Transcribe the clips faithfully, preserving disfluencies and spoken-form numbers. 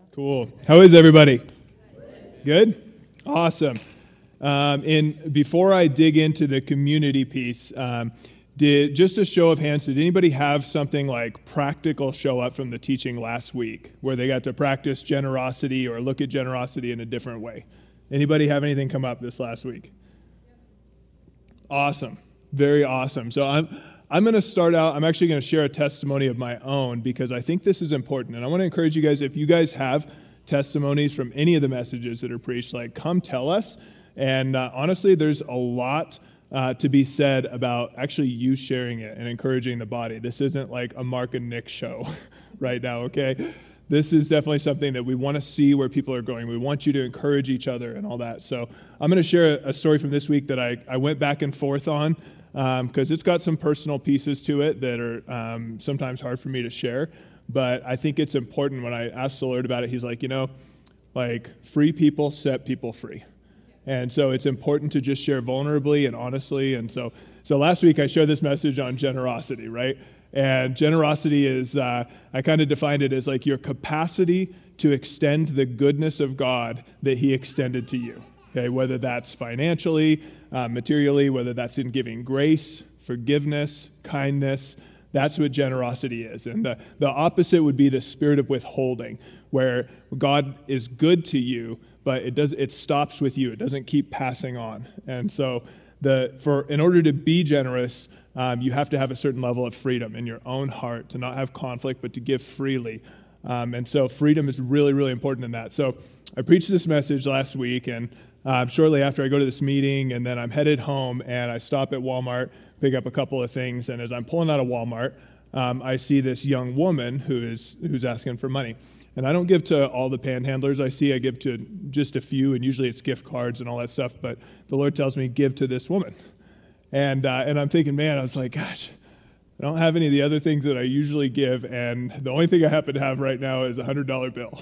Cool. How is everybody? Good? Awesome. Um, and before I dig into the community piece, um, did just a show of hands, did anybody have something like practical show up from the teaching last week where they got to practice generosity or look at generosity in a different way? Anybody have anything come up this last week? Awesome. Very awesome. So I'm I'm going to start out, I'm actually going to share a testimony of my own because I think this is important. And I want to encourage you guys, if you guys have testimonies from any of the messages that are preached, like come tell us. And uh, honestly, there's a lot uh, to be said about actually you sharing it and encouraging the body. This isn't like a Mark and Nick show right now, okay? This is definitely something that we want to see where people are going. We want you to encourage each other and all that. So I'm going to share a, a story from this week that I, I went back and forth on because um, it's got some personal pieces to it that are um, sometimes hard for me to share. But I think it's important. When I asked the Lord about it, he's like, you know, like free people set people free. And so it's important to just share vulnerably and honestly. And so so last week I shared this message on generosity, right? And generosity is, uh, I kind of defined it as like your capacity to extend the goodness of God that he extended to you. Okay, whether that's financially, uh, materially, whether that's in giving grace, forgiveness, kindness. That's what generosity is. And the, the opposite would be the spirit of withholding, where God is good to you, but it does it stops with you. It doesn't keep passing on. And so the for in order to be generous, um, you have to have a certain level of freedom in your own heart, to not have conflict, but to give freely. Um, and so freedom is really, really important in that. So I preached this message last week, and uh, shortly after I go to this meeting, and then I'm headed home, and I stop at Walmart, pick up a couple of things, and as I'm pulling out of Walmart, um, I see this young woman who is who's asking for money. And I don't give to all the panhandlers I see. I give to just a few, and usually it's gift cards and all that stuff. But the Lord tells me, give to this woman. And uh, and I'm thinking, man, I was like, gosh, I don't have any of the other things that I usually give, and the only thing I happen to have right now is a one hundred dollar bill.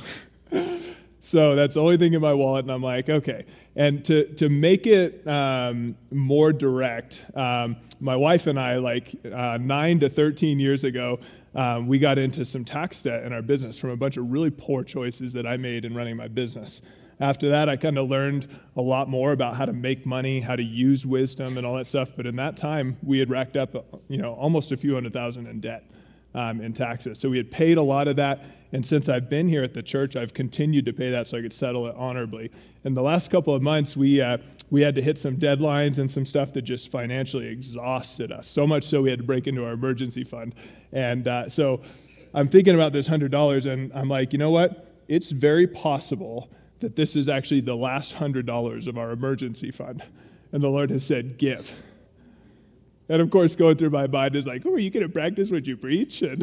So that's the only thing in my wallet, and I'm like, okay. And to to make it um, more direct, um, my wife and I, like uh, nine to thirteen years ago, um, we got into some tax debt in our business from a bunch of really poor choices that I made in running my business. After that, I kind of learned a lot more about how to make money, how to use wisdom and all that stuff. But in that time, we had racked up, you know, almost a few hundred thousand in debt um, in taxes. So we had paid a lot of that. And since I've been here at the church, I've continued to pay that so I could settle it honorably. In the last couple of months, we uh, we had to hit some deadlines and some stuff that just financially exhausted us. So much so we had to break into our emergency fund. And uh, so I'm thinking about this one hundred dollars, and I'm like, you know what? It's very possible that this is actually the last one hundred dollars of our emergency fund. And the Lord has said, give. And of course, going through my mind is like, oh, are you going to practice what you preach? And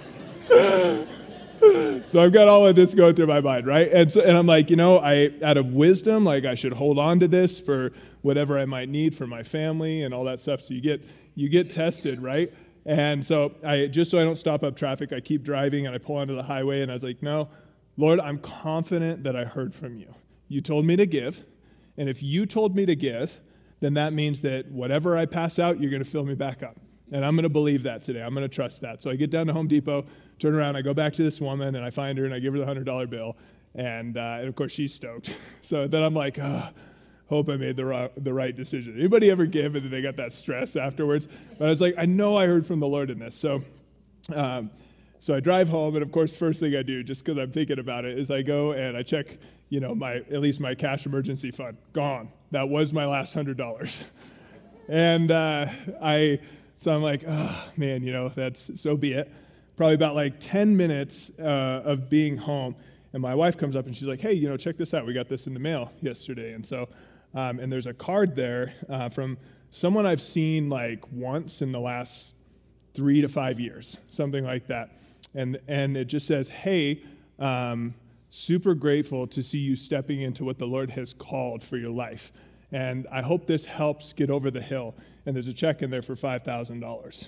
so I've got all of this going through my mind, right? And so, and I'm like, you know, I out of wisdom, like I should hold on to this for whatever I might need for my family and all that stuff. So you get you get tested, right? And so I just so I don't stop up traffic, I keep driving and I pull onto the highway, and I was like, no, Lord, I'm confident that I heard from you. You told me to give, and if you told me to give, then that means that whatever I pass out, you're going to fill me back up. And I'm going to believe that today. I'm going to trust that. So I get down to Home Depot, turn around, I go back to this woman, and I find her, and I give her the one hundred dollar bill. And, uh, and of course, she's stoked. So then I'm like, oh, hope I made the right, the right decision. Anybody ever give, and then they got that stress afterwards? But I was like, I know I heard from the Lord in this. So um, so I drive home, and of course, first thing I do, just because I'm thinking about it, is I go and I check, you know, my at least my cash emergency fund. Gone. That was my last one hundred dollars. And uh, I... So I'm like, oh, man, you know, that's, so be it. Probably about like ten minutes uh, of being home, and my wife comes up and she's like, hey, you know, check this out. We got this in the mail yesterday. And so, um, and there's a card there uh, from someone I've seen like once in the last three to five years, something like that. And and it just says, hey, um, super grateful to see you stepping into what the Lord has called for your life. And I hope this helps get over the hill. And there's a check in there for five thousand dollars.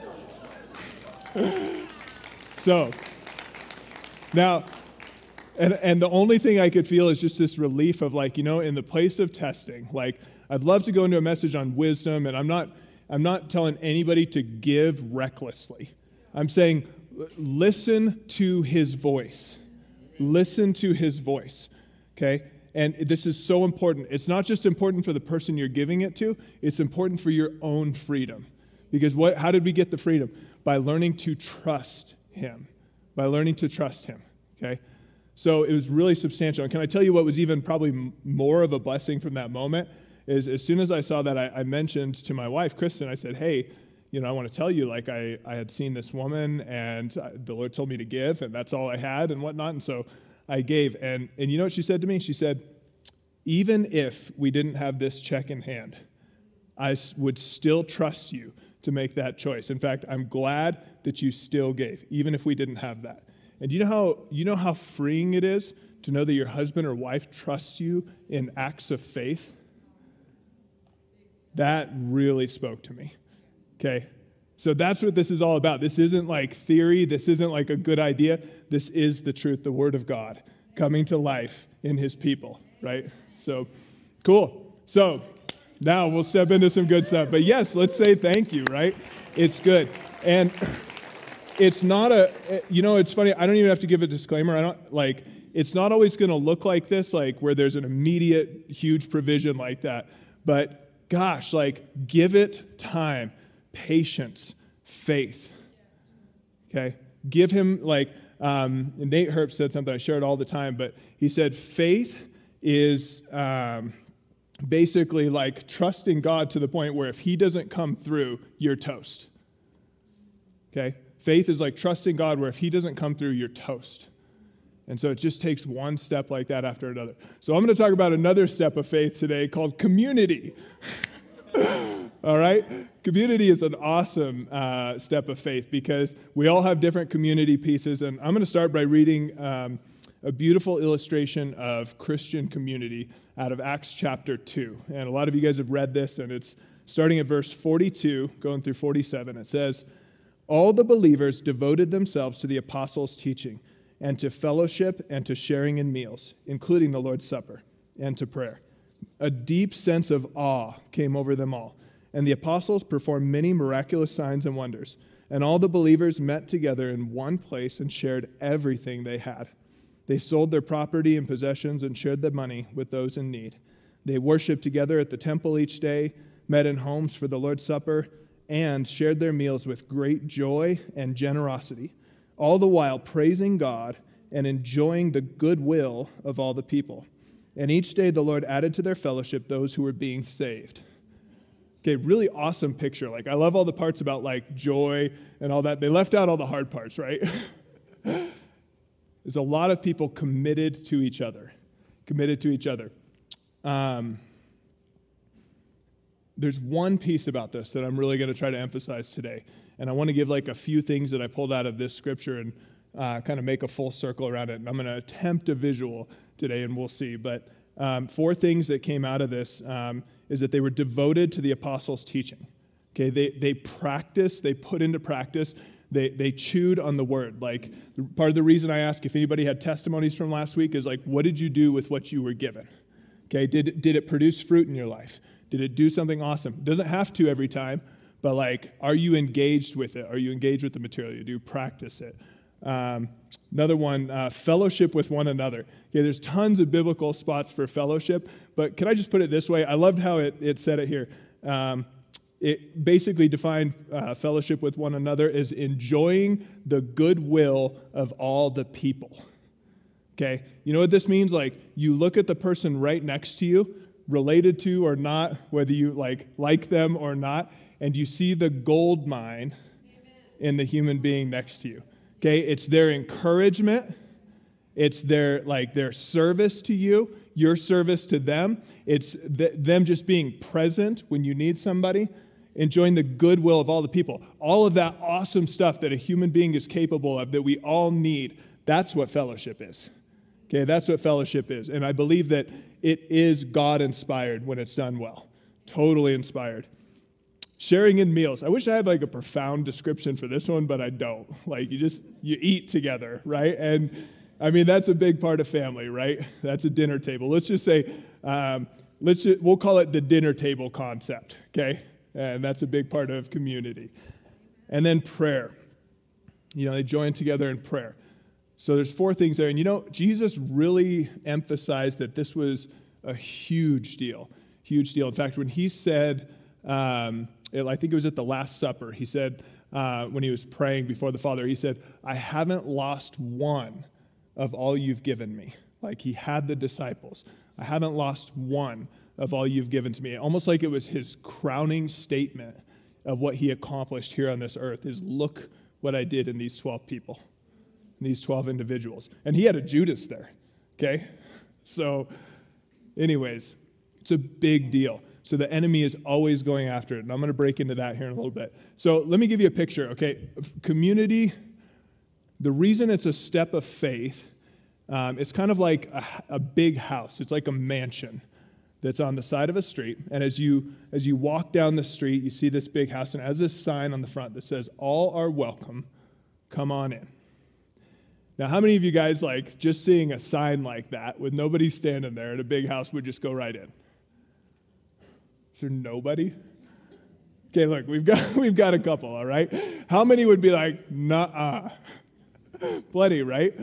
So, now, and, and the only thing I could feel is just this relief of like, you know, in the place of testing, like, I'd love to go into a message on wisdom, and I'm not, I'm not telling anybody to give recklessly. I'm saying, listen to his voice. Listen to his voice, okay? And this is so important. It's not just important for the person you're giving it to, it's important for your own freedom. Because what? How did we get the freedom? By learning to trust him. By learning to trust him, okay? So it was really substantial. And can I tell you what was even probably m- more of a blessing from that moment? Is as soon as I saw that, I, I mentioned to my wife, Kristen, I said, hey, you know, I want to tell you, like, I, I had seen this woman, and I, the Lord told me to give, and that's all I had and whatnot. And so I gave. And, and you know what she said to me? She said, even if we didn't have this check in hand, I s- would still trust you to make that choice. In fact, I'm glad that you still gave, even if we didn't have that. And you know how you know how freeing it is to know that your husband or wife trusts you in acts of faith? That really spoke to me. Okay? So that's what this is all about. This isn't like theory. This isn't like a good idea. This is the truth, the Word of God, coming to life in his people, right? So, cool. So, now we'll step into some good stuff. But yes, let's say thank you, right? It's good. And it's not a, you know, it's funny. I don't even have to give a disclaimer. I don't, like, it's not always going to look like this, like where there's an immediate huge provision like that. But gosh, like, give it time, patience, faith. Okay? Give him, like, um, Nate Herp said something I share it all the time, but he said faith is um, basically like trusting God to the point where if he doesn't come through, you're toast. Okay? Faith is like trusting God where if he doesn't come through, you're toast. And so it just takes one step like that after another. So I'm going to talk about another step of faith today called community. All right? Community is an awesome uh, step of faith because we all have different community pieces. And I'm going to start by reading um, a beautiful illustration of Christian community out of Acts chapter two. And a lot of you guys have read this, and it's starting at verse forty-two, going through forty-seven. It says, all the believers devoted themselves to the apostles' teaching and to fellowship and to sharing in meals, including the Lord's Supper, and to prayer. A deep sense of awe came over them all, and the apostles performed many miraculous signs and wonders. And all the believers met together in one place and shared everything they had. They sold their property and possessions and shared the money with those in need. They worshiped together at the temple each day, met in homes for the Lord's Supper, and shared their meals with great joy and generosity, all the while praising God and enjoying the goodwill of all the people. And each day the Lord added to their fellowship those who were being saved. Okay, really awesome picture. Like, I love all the parts about, like, joy and all that. They left out all the hard parts, right? There's a lot of people committed to each other, committed to each other. Um, there's one piece about this that I'm really going to try to emphasize today. And I want to give, like, a few things that I pulled out of this scripture and uh, kind of make a full circle around it. And I'm going to attempt a visual today, and we'll see. But um, four things that came out of this um, is that they were devoted to the apostles' teaching. Okay, they they practiced, they put into practice, they they chewed on the word. Like, part of the reason I ask if anybody had testimonies from last week is, like, what did you do with what you were given? Okay, did did it produce fruit in your life? Did it do something awesome? It doesn't have to every time, but, like, are you engaged with it? Are you engaged with the material? Do you practice it? Um, another one, uh, fellowship with one another. Okay, there's tons of biblical spots for fellowship, but can I just put it this way? I loved how it, it said it here. Um, it basically defined uh, fellowship with one another as enjoying the goodwill of all the people. Okay, you know what this means? Like, you look at the person right next to you, related to or not, whether you like like them or not, and you see the gold mine in the human being next to you. Okay, it's their encouragement, it's their like their service to you, your service to them. It's th- them just being present when you need somebody, enjoying the goodwill of all the people. All of that awesome stuff that a human being is capable of, that we all need. That's what fellowship is. Okay, that's what fellowship is. And I believe that it is God-inspired when it's done well. Totally inspired. Sharing in meals. I wish I had like a profound description for this one, but I don't. Like, you just, you eat together, right? And I mean, that's a big part of family, right? That's a dinner table. Let's just say, um, let's just, we'll call it the dinner table concept, okay? And that's a big part of community. And then prayer. You know, they join together in prayer. So there's four things there. And you know, Jesus really emphasized that this was a huge deal, huge deal. In fact, when he said, um, I think it was at the Last Supper, he said, uh, when he was praying before the Father, he said, I haven't lost one of all you've given me. Like he had the disciples. I haven't lost one of all you've given to me. Almost like it was his crowning statement of what he accomplished here on this earth is look what I did in these twelve people, these twelve individuals. And he had a Judas there, okay? So anyways, it's a big deal. So the enemy is always going after it. And I'm going to break into that here in a little bit. So let me give you a picture, okay? Community, the reason it's a step of faith, um, it's kind of like a, a big house. It's like a mansion that's on the side of a street. And as you as you walk down the street, you see this big house, and it has this sign on the front that says, all are welcome, come on in. Now, how many of you guys, like, just seeing a sign like that with nobody standing there at a big house would just go right in? Is there nobody? Okay, look, we've got we've got a couple, all right? How many would be like, nuh-uh? Plenty, right?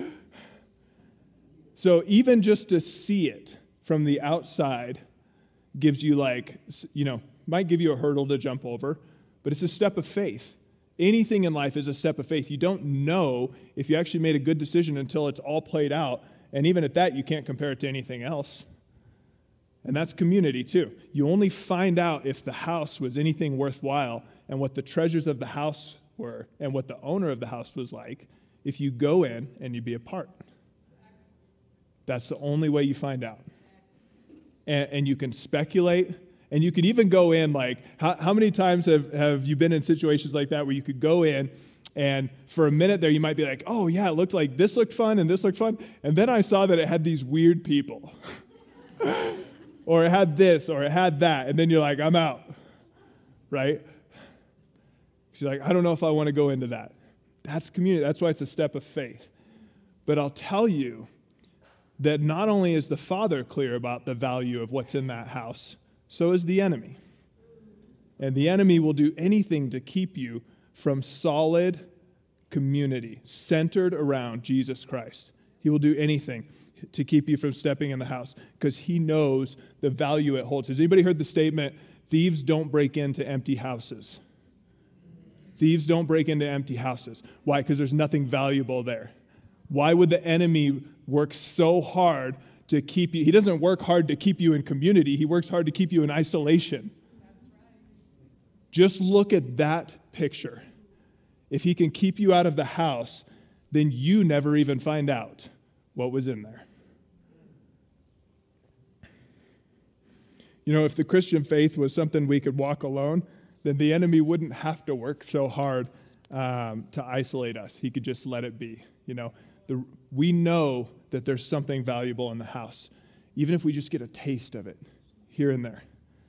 So even just to see it from the outside gives you like, you know, might give you a hurdle to jump over, but it's a step of faith. Anything in life is a step of faith. You don't know if you actually made a good decision until it's all played out, and even at that, you can't compare it to anything else. And that's community too. You only find out if the house was anything worthwhile and what the treasures of the house were and what the owner of the house was like if you go in and you be a part. That's the only way you find out. And, and you can speculate, and you can even go in like, how, how many times have, have you been in situations like that where you could go in and for a minute there you might be like, oh yeah, it looked like this looked fun and this looked fun. And then I saw that it had these weird people. Or it had this, or it had that. And then you're like, I'm out. Right? She's like, I don't know if I want to go into that. That's community. That's why it's a step of faith. But I'll tell you that not only is the Father clear about the value of what's in that house, so is the enemy. And the enemy will do anything to keep you from solid community centered around Jesus Christ. He will do anything to keep you from stepping in the house because he knows the value it holds. Has anybody heard the statement, thieves don't break into empty houses? Thieves don't break into empty houses. Why? Because there's nothing valuable there. Why would the enemy work so hard to keep you? He doesn't work hard to keep you in community. He works hard to keep you in isolation. Just look at that picture. If he can keep you out of the house, then you never even find out what was in there. You know, if the Christian faith was something we could walk alone, then the enemy wouldn't have to work so hard um, to isolate us. He could just let it be. You know, the, we know that there's something valuable in the house, even if we just get a taste of it here and there.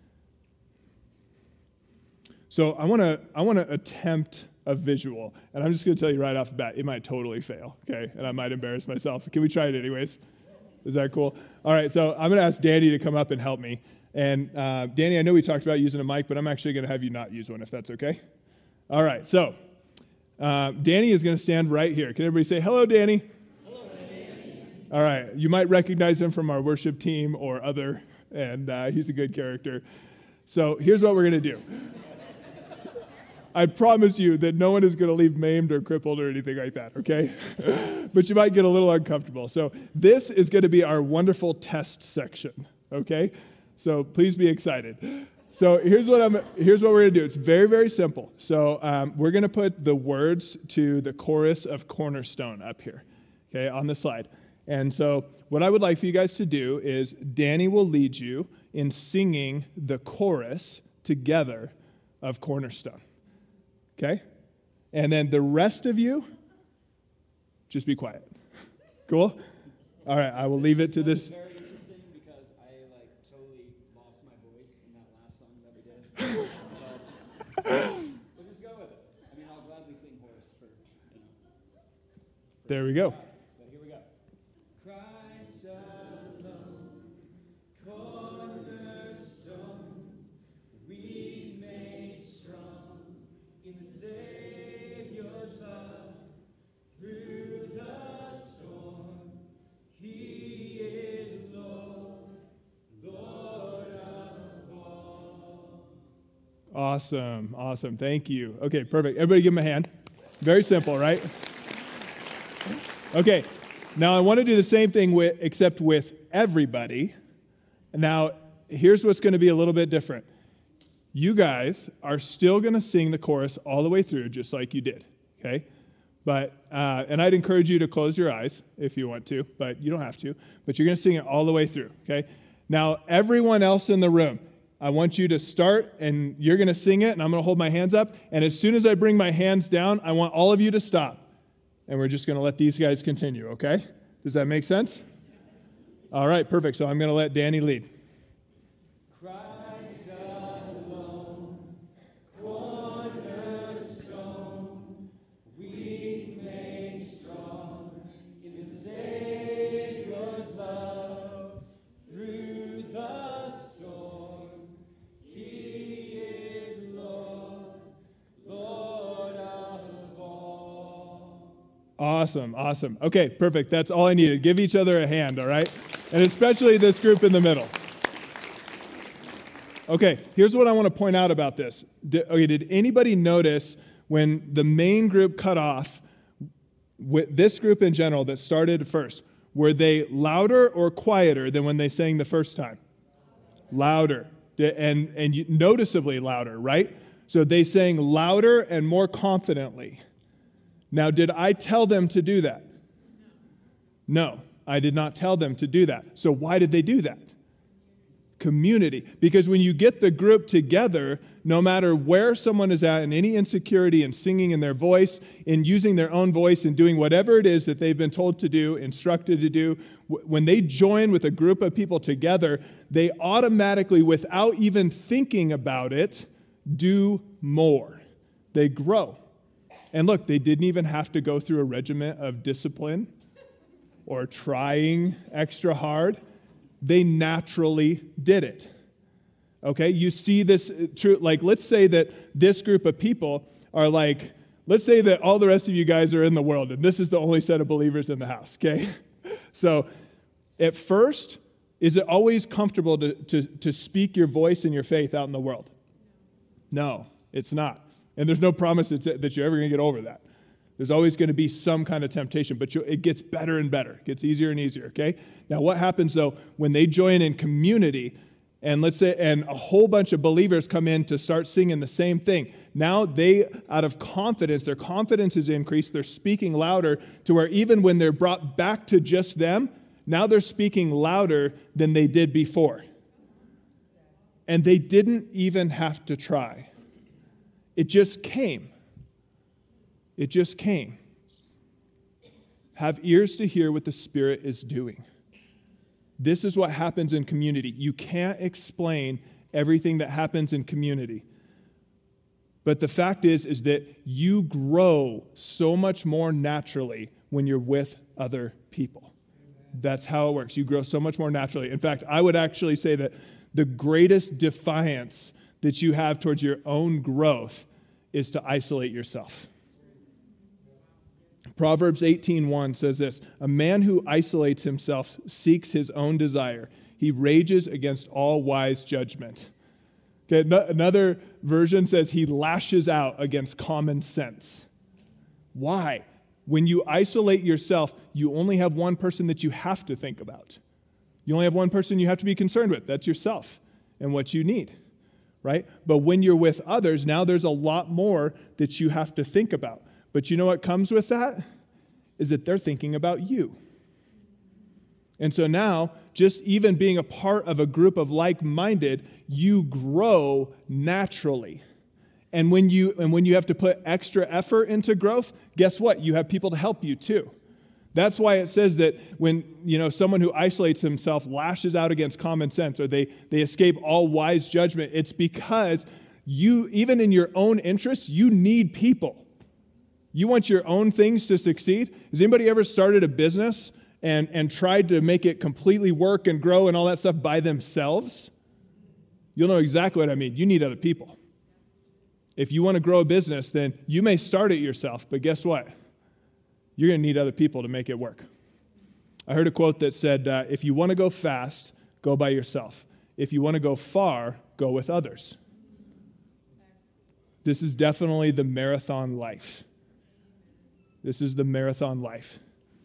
So I want to I want to attempt a visual, and I'm just going to tell you right off the bat, it might totally fail, okay? And I might embarrass myself. Can we try it anyways? Is that cool? All right, so I'm going to ask Danny to come up and help me. And uh, Danny, I know we talked about using a mic, but I'm actually going to have you not use one, if that's okay. All right, so uh, Danny is going to stand right here. Can everybody say, hello, Danny? Hello, Danny. All right, you might recognize him from our worship team or other, and uh, he's a good character. So here's what we're going to do. I promise you that no one is going to leave maimed or crippled or anything like that, okay? But you might get a little uncomfortable. So this is going to be our wonderful test section, okay? So please be excited. So here's what I'm. Here's what we're going to do. It's very, very simple. So um, we're going to put the words to the chorus of Cornerstone up here, okay, on the slide. And so what I would like for you guys to do is Danny will lead you in singing the chorus together of Cornerstone. Okay? And then the rest of you, just be quiet. Cool? All right, I will leave it to this. It's very interesting because I like totally lost my voice in that last song that we did. But we'll just go with it. I mean, I'll gladly sing chorus for, you know. For There we go. But here we go. Christ alone, cornerstone, we made strong in the Savior's love, through the Awesome. Awesome. Thank you. Okay, perfect. Everybody give him a hand. Very simple, right? Okay. Now I want to do the same thing with, except with everybody. Now, here's what's going to be a little bit different. You guys are still going to sing the chorus all the way through, just like you did, okay? But, uh, and I'd encourage you to close your eyes if you want to, but you don't have to. But you're going to sing it all the way through, okay? Now, everyone else in the room, I want you to start, and you're going to sing it, and I'm going to hold my hands up. And as soon as I bring my hands down, I want all of you to stop. And we're just going to let these guys continue, okay? Does that make sense? All right, perfect. So I'm going to let Danny lead. Christ alone, cornerstone, we made strong in the Savior's love. Through the storm, He is Lord, Lord of all. Awesome, awesome. Okay, perfect. That's all I needed. Give each other a hand, all right? And especially this group in the middle. Okay, here's what I want to point out about this. Did, okay, did anybody notice when the main group cut off, with this group in general that started first, were they louder or quieter than when they sang the first time? Louder. And, and you, noticeably louder, right? So they sang louder and more confidently. Now, did I tell them to do that? No, I did not tell them to do that. So why did they do that? Community. Because when you get the group together, no matter where someone is at in any insecurity in singing in their voice, in using their own voice and doing whatever it is that they've been told to do, instructed to do, when they join with a group of people together, they automatically, without even thinking about it, do more. They grow. And look, they didn't even have to go through a regiment of discipline or trying extra hard. They naturally did it. Okay, you see this true, like let's say that this group of people are like, let's say that all the rest of you guys are in the world and this is the only set of believers in the house, okay? So at first, is it always comfortable to, to, to speak your voice and your faith out in the world? No, it's not. And there's no promise that you're ever going to get over that. There's always going to be some kind of temptation, but it gets better and better. It gets easier and easier, okay? Now, what happens, though, when they join in community, and let's say, and a whole bunch of believers come in to start singing the same thing. Now they, out of confidence, their confidence is increased. They're speaking louder to where even when they're brought back to just them, now they're speaking louder than they did before. And they didn't even have to try. It just came. It just came. Have ears to hear what the Spirit is doing. This is what happens in community. You can't explain everything that happens in community. But the fact is, is that you grow so much more naturally when you're with other people. That's how it works. You grow so much more naturally. In fact, I would actually say that the greatest defiance that you have towards your own growth is to isolate yourself. Proverbs eighteen one says this, "A man who isolates himself seeks his own desire. He rages against all wise judgment." Okay, no, another version says he lashes out against common sense. Why? When you isolate yourself, you only have one person that you have to think about. You only have one person you have to be concerned with. That's yourself and what you need, right? But when you're with others, now there's a lot more that you have to think about. But you know what comes with that? Is that they're thinking about you. And so now, just even being a part of a group of like-minded, you grow naturally. And when you and when you have to put extra effort into growth, guess what? You have people to help you too. That's why it says that when, you know, someone who isolates himself lashes out against common sense or they, they escape all wise judgment, it's because you, even in your own interests, you need people. You want your own things to succeed? Has anybody ever started a business and, and tried to make it completely work and grow and all that stuff by themselves? You'll know exactly what I mean. You need other people. If you want to grow a business, then you may start it yourself, but guess what? You're going to need other people to make it work. I heard a quote that said, uh, if you want to go fast, go by yourself. If you want to go far, go with others. This is definitely the marathon life. This is the marathon life.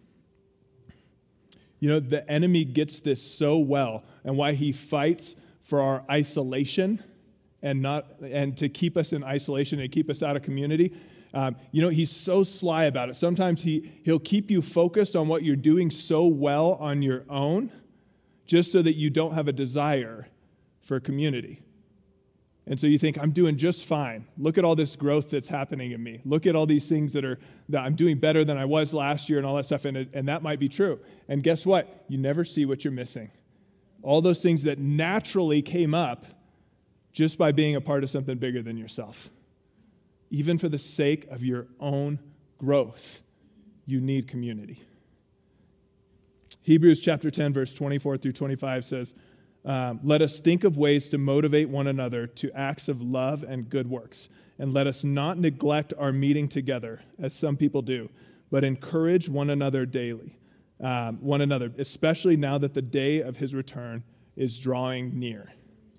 You know, the enemy gets this so well, and why he fights for our isolation and not and to keep us in isolation and keep us out of community. Um, you know, he's so sly about it. Sometimes he, he'll keep you focused on what you're doing so well on your own, just so that you don't have a desire for community. And so you think, I'm doing just fine. Look at all this growth that's happening in me. Look at all these things that are that I'm doing better than I was last year and all that stuff. And, it, and that might be true. And guess what? You never see what you're missing. All those things that naturally came up just by being a part of something bigger than yourself. Even for the sake of your own growth, you need community. Hebrews chapter ten, verse twenty-four through twenty-five says, Um, let us think of ways to motivate one another to acts of love and good works. And let us not neglect our meeting together, as some people do, but encourage one another daily, um, one another, especially now that the day of his return is drawing near.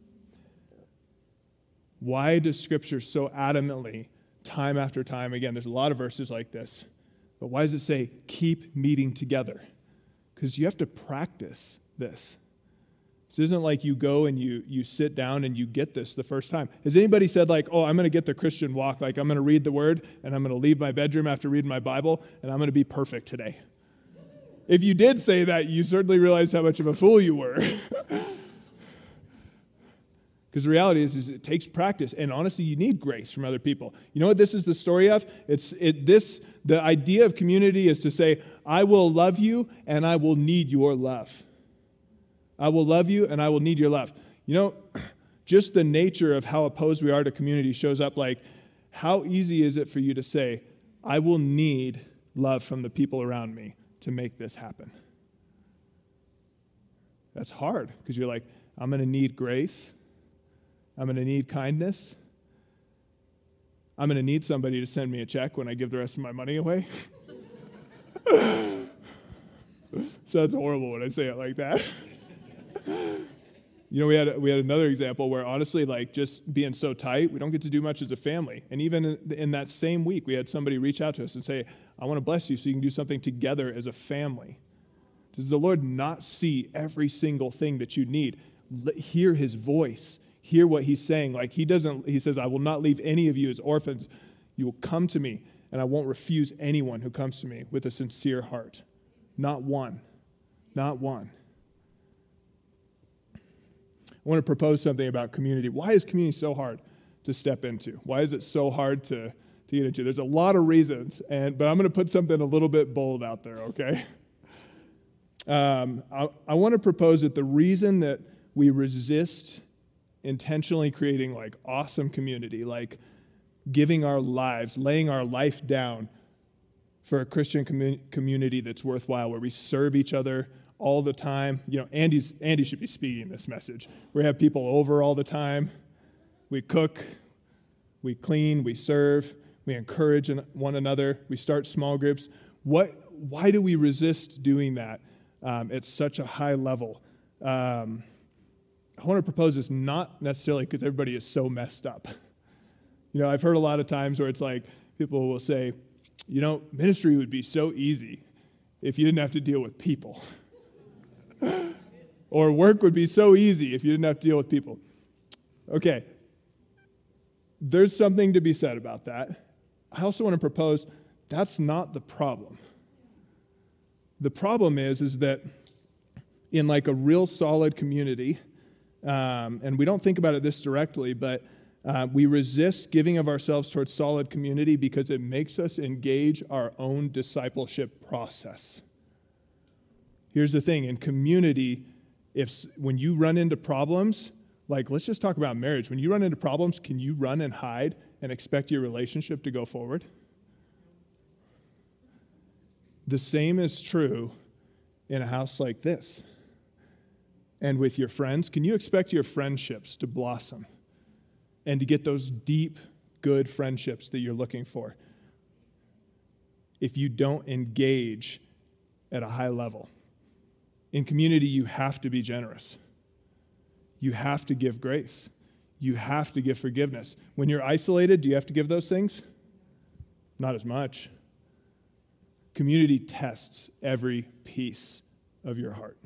Why does Scripture so adamantly, time after time, again, there's a lot of verses like this, but why does it say, keep meeting together? Because you have to practice this. This isn't like you go and you you sit down and you get this the first time. Has anybody said like, oh, I'm going to get the Christian walk, like I'm going to read the Word and I'm going to leave my bedroom after reading my Bible and I'm going to be perfect today? If you did say that, you certainly realize how much of a fool you were. Because the reality is, is it takes practice, and honestly, you need grace from other people. You know what this is the story of? It's it this the idea of community is to say, I will love you and I will need your love. I will love you and I will need your love. You know, just the nature of how opposed we are to community shows up like, how easy is it for you to say, I will need love from the people around me to make this happen? That's hard because you're like, I'm going to need grace. I'm going to need kindness. I'm going to need somebody to send me a check when I give the rest of my money away. Sounds horrible when I say it like that. You know, we had we had another example where honestly, like just being so tight, we don't get to do much as a family. And even in, in that same week, we had somebody reach out to us and say, I want to bless you so you can do something together as a family. Does the Lord not see every single thing that you need? Let, hear his voice. Hear what he's saying. Like he doesn't, he says, I will not leave any of you as orphans. You will come to me, and I won't refuse anyone who comes to me with a sincere heart. Not one. Not one. I want to propose something about community. Why is community so hard to step into? Why is it so hard to, to get into? There's a lot of reasons, and but I'm going to put something a little bit bold out there, okay? Um, I, I want to propose that the reason that we resist intentionally creating like awesome community, like giving our lives, laying our life down for a Christian commu- community that's worthwhile, where we serve each other all the time. You know, Andy's Andy should be speaking this message. We have people over all the time. We cook, we clean, we serve, we encourage one another, we start small groups. What? Why do we resist doing that um, at such a high level? Um, I want to propose this not necessarily because everybody is so messed up. You know, I've heard a lot of times where it's like people will say, you know, ministry would be so easy if you didn't have to deal with people. Or work would be so easy if you didn't have to deal with people. Okay, there's something to be said about that. I also want to propose that's not the problem. The problem is, is that in like a real solid community, um, and we don't think about it this directly, but uh, we resist giving of ourselves towards solid community because it makes us engage our own discipleship process. Here's the thing, in community, if when you run into problems, like let's just talk about marriage. When you run into problems, can you run and hide and expect your relationship to go forward? The same is true in a house like this. And with your friends, can you expect your friendships to blossom and to get those deep, good friendships that you're looking for if you don't engage at a high level? In community, you have to be generous. You have to give grace. You have to give forgiveness. When you're isolated, do you have to give those things? Not as much. Community tests every piece of your heart.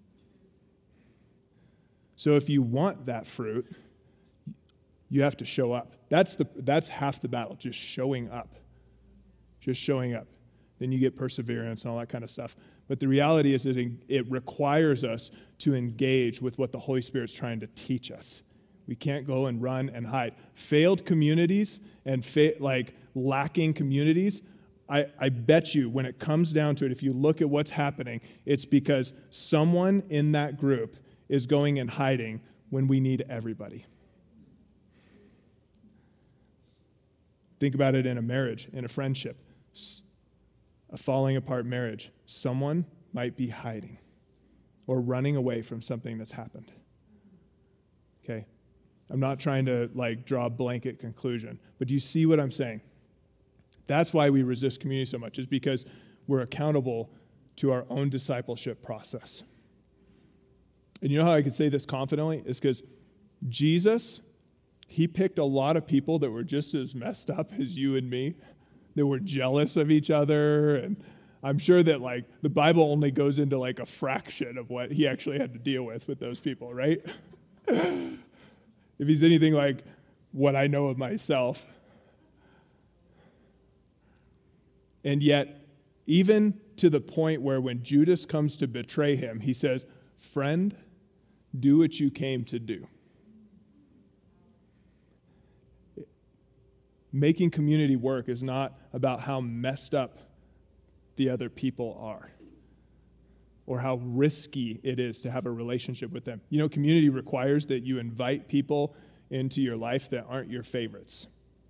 So if you want that fruit, you have to show up. That's the that's half the battle, just showing up. Just showing up. Then you get perseverance and all that kind of stuff. But the reality is that it requires us to engage with what the Holy Spirit's trying to teach us. We can't go and run and hide. Failed communities and fa- like lacking communities, I, I bet you when it comes down to it, if you look at what's happening, it's because someone in that group is going and hiding when we need everybody. Think about it in a marriage, in a friendship, a falling apart marriage. Someone might be hiding or running away from something that's happened. Okay? I'm not trying to like draw a blanket conclusion, but do you see what I'm saying? That's why we resist community so much, is because we're accountable to our own discipleship process. And you know how I can say this confidently? Is because Jesus, he picked a lot of people that were just as messed up as you and me, that were jealous of each other. And I'm sure that like the Bible only goes into like a fraction of what he actually had to deal with with those people, right? If he's anything like what I know of myself. And yet, even to the point where when Judas comes to betray him, he says, "Friend, do what you came to do." Making community work is not about how messed up the other people are or how risky it is to have a relationship with them. You know, community requires that you invite people into your life that aren't your favorites.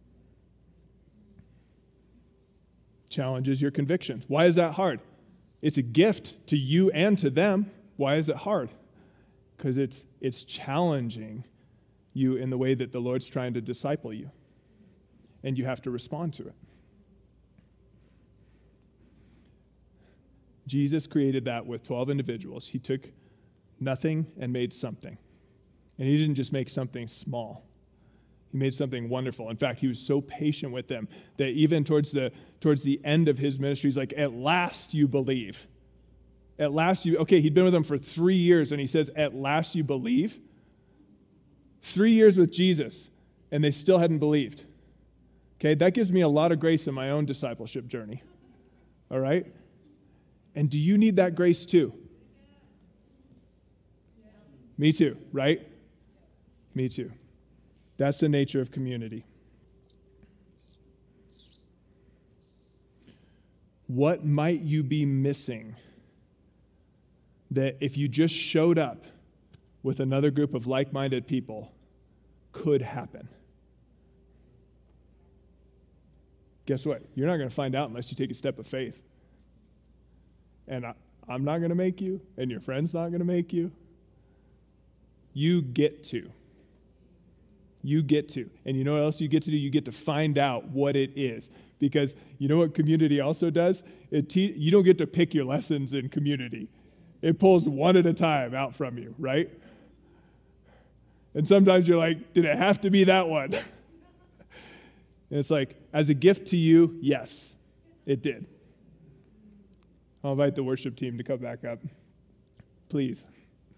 Challenges your convictions. Why is that hard? It's a gift to you and to them. Why is it hard? Because it's it's challenging you in the way that the Lord's trying to disciple you. And you have to respond to it. Jesus created that with twelve individuals. He took nothing and made something. And he didn't just make something small. He made something wonderful. In fact, he was so patient with them that even towards the towards the end of his ministry, he's like, "At last you believe." At last you, okay, he'd been with them for three years, and he says, "At last you believe." Three years with Jesus, and they still hadn't believed. Okay, that gives me a lot of grace in my own discipleship journey. All right? And do you need that grace too? Yeah. Me too, right? Me too. That's the nature of community. What might you be missing that if you just showed up with another group of like-minded people could happen? Guess what? You're not going to find out unless you take a step of faith. And I, I'm not going to make you, and your friend's not going to make you. You get to. You get to. And you know what else you get to do? You get to find out what it is. Because you know what community also does? It te- you don't get to pick your lessons in community. It pulls one at a time out from you, right? And sometimes you're like, did it have to be that one? And it's like, as a gift to you, yes, it did. I'll invite the worship team to come back up. Please.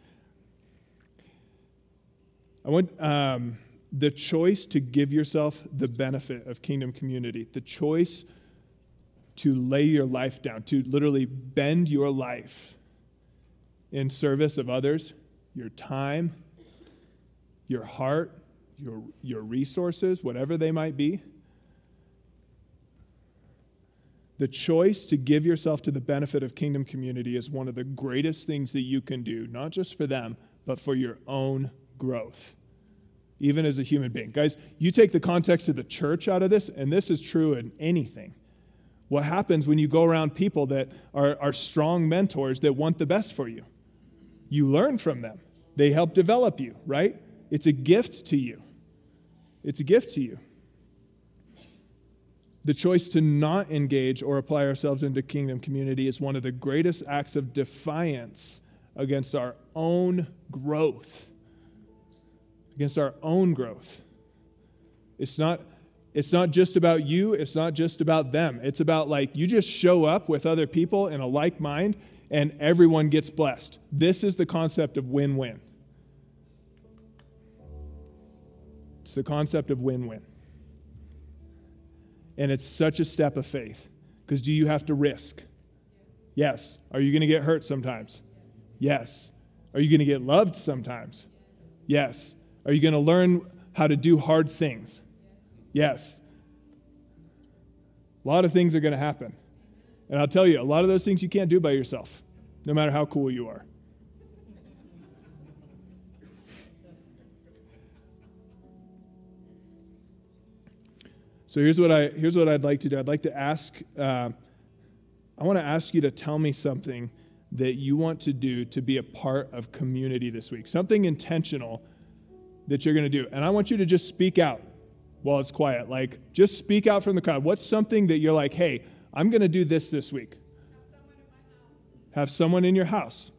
I want um, the choice to give yourself the benefit of kingdom community, the choice to lay your life down, to literally bend your life in service of others, your time, your heart, your, your resources, whatever they might be. The choice to give yourself to the benefit of kingdom community is one of the greatest things that you can do, not just for them, but for your own growth, even as a human being. Guys, you take the context of the church out of this, and this is true in anything. What happens when you go around people that are, are strong mentors that want the best for you? You learn from them. They help develop you, right? It's a gift to you. It's a gift to you. The choice to not engage or apply ourselves into kingdom community is one of the greatest acts of defiance against our own growth. against our own growth. It's not, it's not just about you. It's not just about them. It's about like you just show up with other people in a like mind and everyone gets blessed. This is the concept of win-win. It's the concept of win-win. And it's such a step of faith. Because do you have to risk? Yes. Are you going to get hurt sometimes? Yes. Are you going to get loved sometimes? Yes. Are you going to learn how to do hard things? Yes. A lot of things are going to happen. And I'll tell you, a lot of those things you can't do by yourself, no matter how cool you are. So here's what I here's what I'd like to do. I'd like to ask. Uh, I want to ask you to tell me something that you want to do to be a part of community this week. Something intentional that you're going to do, and I want you to just speak out while it's quiet. Like, just speak out from the crowd. What's something that you're like, hey, I'm going to do this this week? Have someone in your house.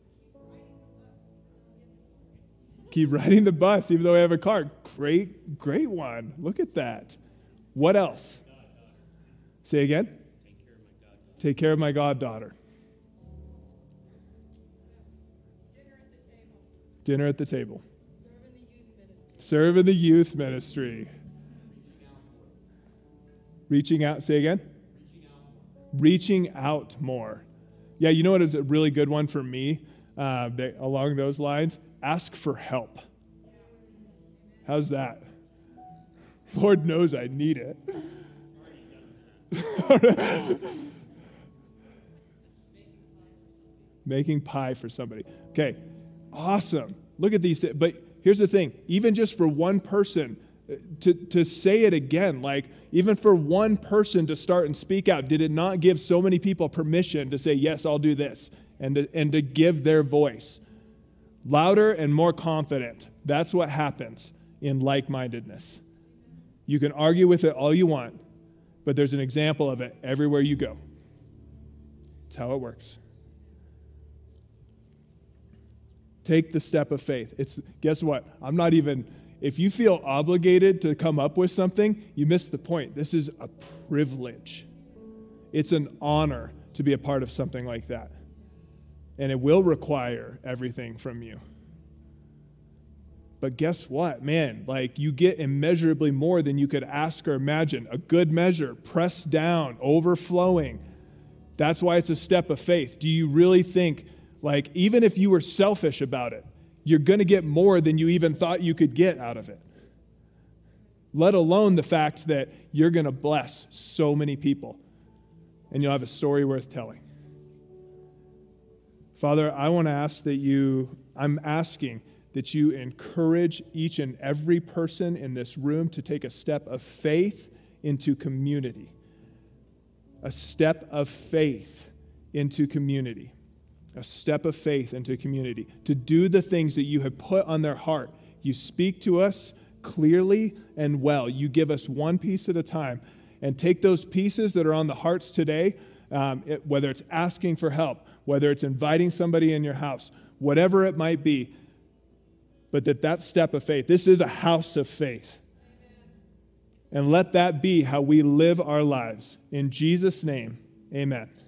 Keep riding the bus, even though I have a car. Great, great one. Look at that. What else? Say again? Take care of my goddaughter. Dinner at the table. Serve in the youth ministry. Reaching out. Say again? Reaching out more. Yeah, you know what is a really good one for me uh, that, along those lines? Ask for help. How's that? Lord knows I need it. Making pie for somebody. Okay, awesome. Look at these. But here's the thing. Even just for one person, to, to say it again, like even for one person to start and speak out, did it not give so many people permission to say, yes, I'll do this, and to, and to give their voice? Louder and more confident. That's what happens in like-mindedness. You can argue with it all you want, but there's an example of it everywhere you go. It's how it works. Take the step of faith. It's, guess what? I'm not even, if you feel obligated to come up with something, you miss the point. This is a privilege. It's an honor to be a part of something like that. And it will require everything from you. But guess what? Man, like you get immeasurably more than you could ask or imagine. A good measure, pressed down, overflowing. That's why it's a step of faith. Do you really think, like, even if you were selfish about it, you're going to get more than you even thought you could get out of it? Let alone the fact that you're going to bless so many people and you'll have a story worth telling. Father, I want to ask that you, I'm asking that you encourage each and every person in this room to take a step of faith into community. A step of faith into community. A step of faith into community. To do the things that you have put on their heart. You speak to us clearly and well. You give us one piece at a time. And take those pieces that are on the hearts today, um, it, whether it's asking for help, whether it's inviting somebody in your house, whatever it might be, but that that step of faith, this is a house of faith. And let that be how we live our lives. In Jesus' name, amen.